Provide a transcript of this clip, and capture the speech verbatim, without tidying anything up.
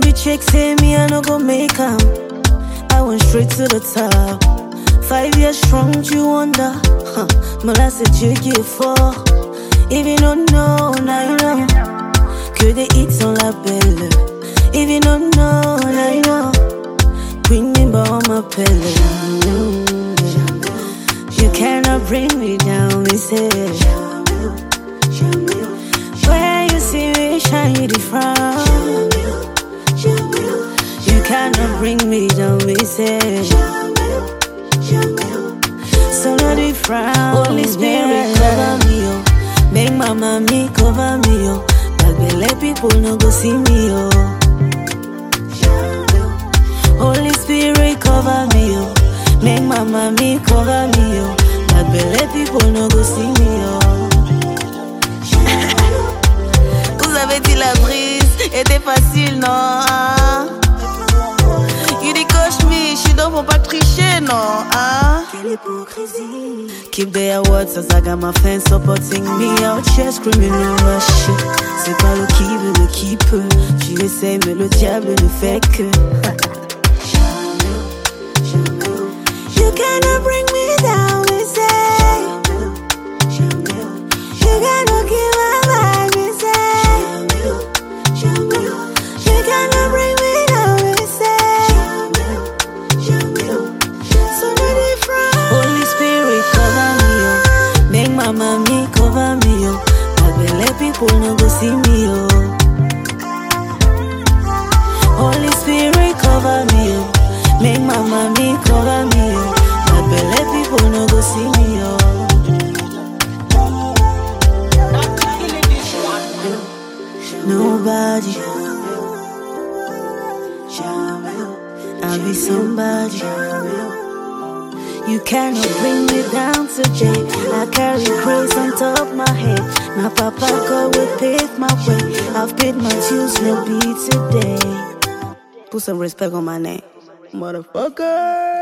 be chicks say me, I no go make 'em. I went straight to the top. Five years strong, you wonder. Huh. Mollasses, you give for. If you don't know, now you know. Que des hits on l'appelle. If you don't know, now you know. Queen Nimba on my pillow. You cannot bring me down, me say. Where you see me shine, you the frown. You cannot bring me down, me say. So no the frown. Holy Spirit cover me, oh. Make my mommy cover me, oh. But they let people no go see me, oh. Holy Spirit cover me, oh. Make my mommy cover me, oh. But they let people no go see me, oh. Vous avez dit la brise était facile, non? You the coach me, she don't faut pas tricher, non? Hein? Quelle hypocrisie. Keep their words as I got my fans supporting me out here screaming no shit. C'est pas le qui veut le qui peut. Tu essaies mais le diable ne fait que. You cannot bring me down, me say. You cannot kill my vibe, me say. You cannot bring me down, me say. So many friends. Holy Spirit cover me, oh. Make my mommy cover me, oh. But they let people no go see me, oh. Holy Spirit cover me, oh. Make my mommy cover me, oh. But they let people no go see me, oh. Nobody. I'll be somebody. You cannot bring me down today. I carry grace on top my head. My papa God will pave my way. I've paid my dues, no be today. Put some respect on my name, motherfucker.